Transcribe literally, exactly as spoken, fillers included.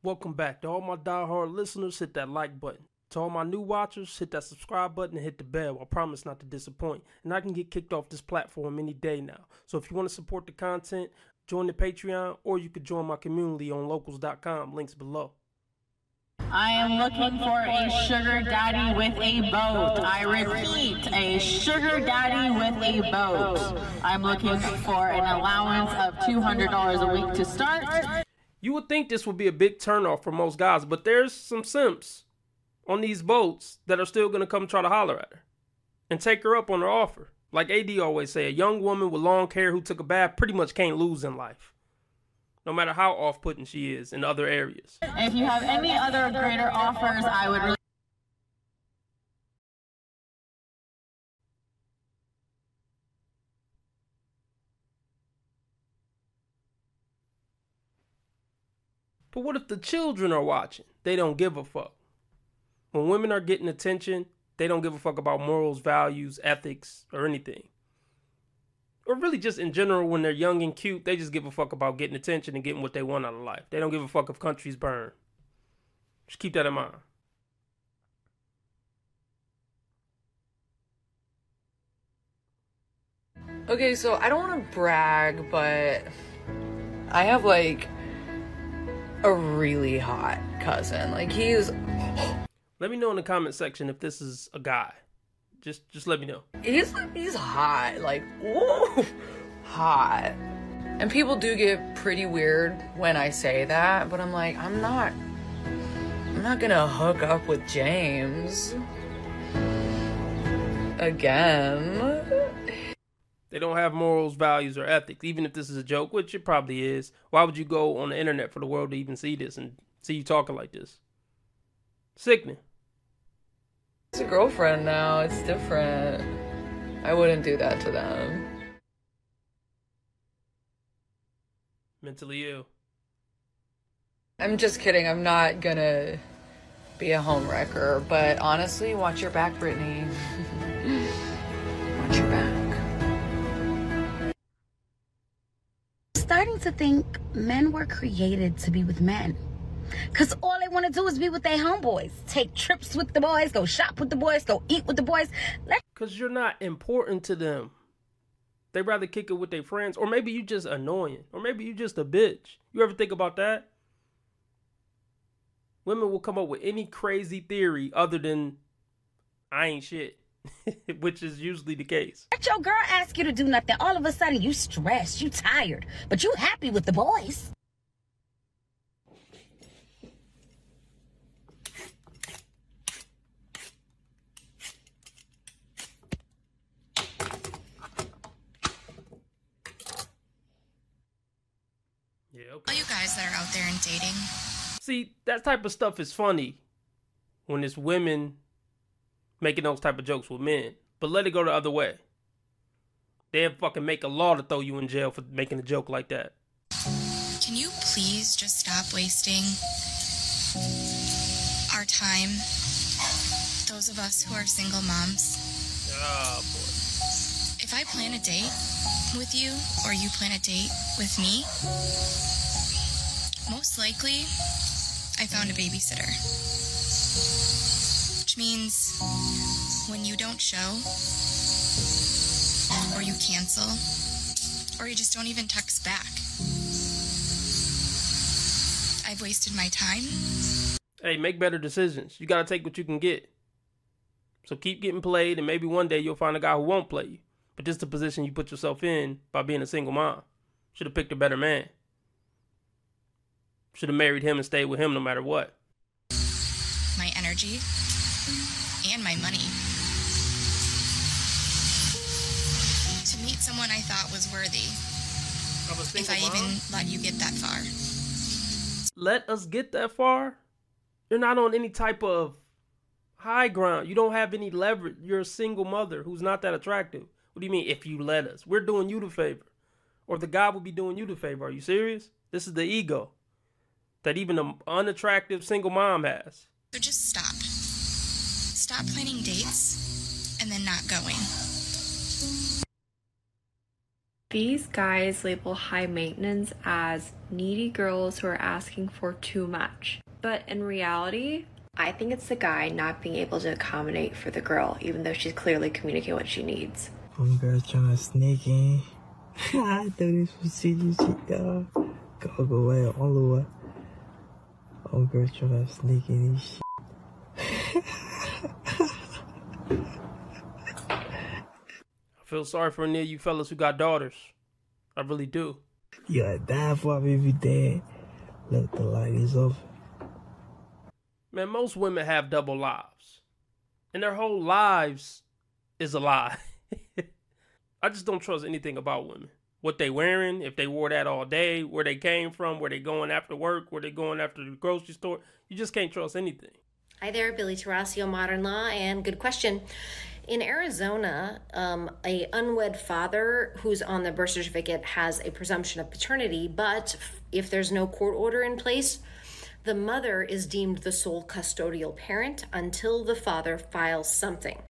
Welcome back. To all my diehard listeners, hit that like button. To all my new watchers, hit that subscribe button and hit the bell. I promise not to disappoint. And I can get kicked off this platform any day now. So if you want to support the content, join the Patreon, or you could join my community on locals dot com. Links below. I am looking for a sugar daddy with a boat. I repeat, a sugar daddy with a boat. I'm looking for an allowance of two hundred dollars a week to start. You would think this would be a big turnoff for most guys, but there's some simps on these boats that are still going to come try to holler at her and take her up on her offer. Like A D always say, a young woman with long hair who took a bath pretty much can't lose in life, no matter how off-putting she is in other areas. If you have any other greater offers, I would really... But what if the children are watching? They don't give a fuck. When women are getting attention, they don't give a fuck about morals, values, ethics, or anything. Or really just in general, when they're young and cute, they just give a fuck about getting attention and getting what they want out of life. They don't give a fuck if countries burn. Just keep that in mind. Okay, so I don't want to brag, but I have like a really hot cousin. Like he's... Let me know in the comment section if this is a guy. Just just let me know. He's he's hot, like, whoa, hot. And people do get pretty weird when I say that, but I'm like, I'm not, I'm not gonna hook up with James again. They don't have morals, values, or ethics, even if this is a joke, which it probably is. Why would you go on the internet for the world to even see this and see you talking like this? Sickening. It's a girlfriend now, it's different. I wouldn't do that to them. Mentally ill. I'm just kidding, I'm not gonna be a homewrecker, but honestly, watch your back, Brittany. Watch your back. Starting to think men were created to be with men. Because all they want to do is be with their homeboys. Take trips with the boys, go shop with the boys, go eat with the boys. Because you're not important to them. They rather kick it with their friends. Or maybe you just annoying. Or maybe you just a bitch. You ever think about that? Women will come up with any crazy theory other than, I ain't shit. Which is usually the case. Let your girl ask you to do nothing. All of a sudden you stressed, you tired. But you happy with the boys. Yeah, okay. All you guys that are out there and dating. See, that type of stuff is funny when it's women making those type of jokes with men. But let it go the other way. They'll fucking make a law to throw you in jail for making a joke like that. Can you please just stop wasting our time? Those of us who are single moms. Oh, boy. If I plan a date with you, or you plan a date with me, most likely, I found a babysitter. Which means when you don't show, or you cancel, or you just don't even text back, I've wasted my time. Hey, make better decisions. You gotta take what you can get. So keep getting played, and maybe one day you'll find a guy who won't play you. But this is the position you put yourself in by being a single mom. Should have picked a better man. Should have married him and stayed with him no matter what. My energy and my money to meet someone I thought was worthy. Of a If single I mom? even let you get that far. Let us get that far? You're not on any type of high ground. You don't have any leverage. You're a single mother who's not that attractive. What do you mean, if you let us? We're doing you the favor. Or the guy will be doing you the favor. Are you serious? This is the ego that even an unattractive single mom has. So just stop. Stop planning dates and then not going. These guys label high maintenance as needy girls who are asking for too much. But in reality, I think it's the guy not being able to accommodate for the girl, even though she's clearly communicating what she needs. Some girl trying to sneak in. I thought this was serious shit, dog. Go go away all the way. Some girl trying to sneak in this shit. I feel sorry for any of you fellas who got daughters. I really do. You gotta die for me every day. Look, the light is off. Man, most women have double lives. And their whole lives is a lie. I just don't trust anything about women. What they wearing, if they wore that all day, where they came from, where they going after work, where they going after the grocery store. You just can't trust anything. Hi there, Billy Tarasio, Modern Law, and good question. In Arizona, um, a unwed father who's on the birth certificate has a presumption of paternity, but if there's no court order in place, the mother is deemed the sole custodial parent until the father files something.